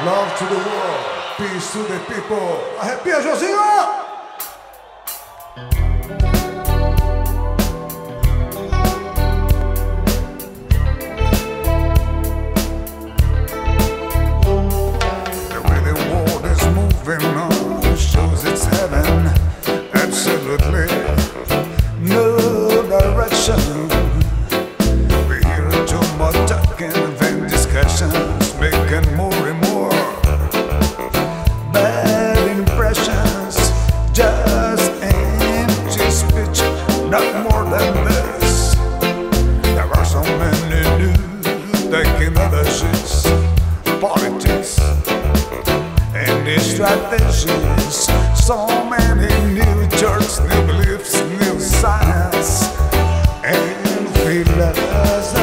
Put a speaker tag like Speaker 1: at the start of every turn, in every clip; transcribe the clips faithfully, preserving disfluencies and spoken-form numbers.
Speaker 1: Love to the world, peace to the people. Arrepia, Josinho!
Speaker 2: Shows it's heaven, absolutely no direction. We hear too much talking and discussions, making more and more bad impressions. Just empty speech, not more than this. There are so many new taking other shits, politics and strategies, so many new churches, new beliefs, new science, and philosophies.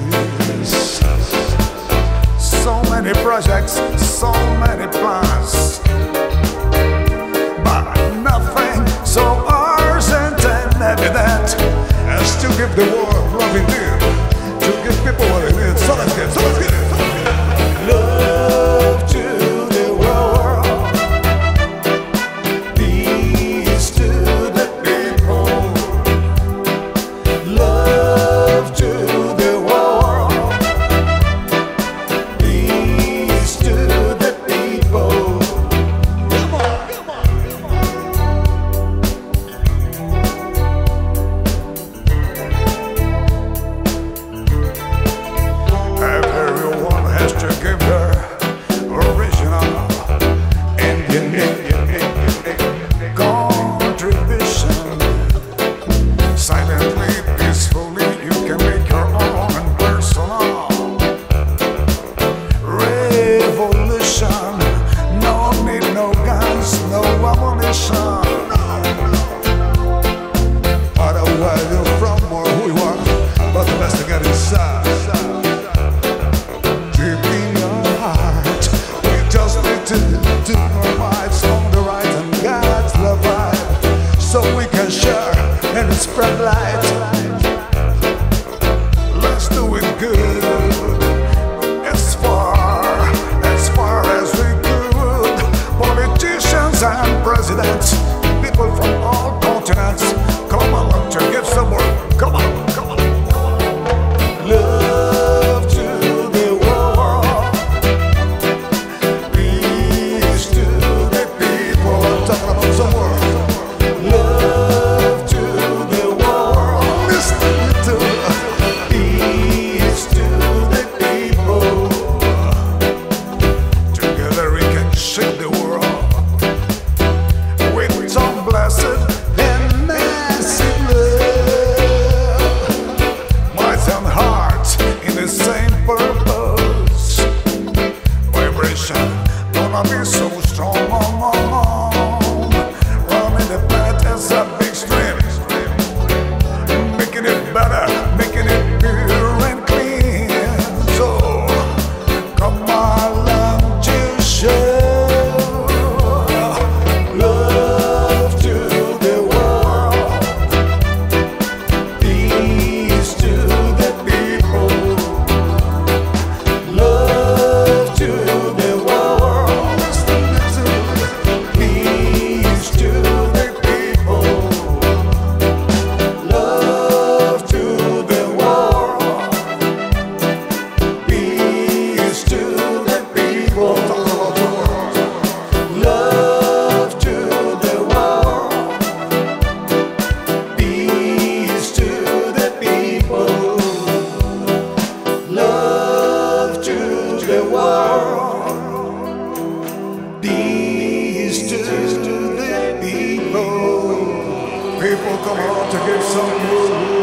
Speaker 2: So many projects, so many plans, but nothing so urgent and evident as to give the world love indeed, to give people what they need. So let's get, so let's get it. Love to spread light. Let's do it good. As far, as far as we could. Politicians and presidents, people from all continents, come along to give some work. Come on, come on, come on. Love to the world, peace to the people. Talking about some work. Gonna be so strong, running the planet as a big stream, making it better, making it pure and clean. So come along to show love to the world, peace to the people, love to the world. Peace to the people. People come on to give some good.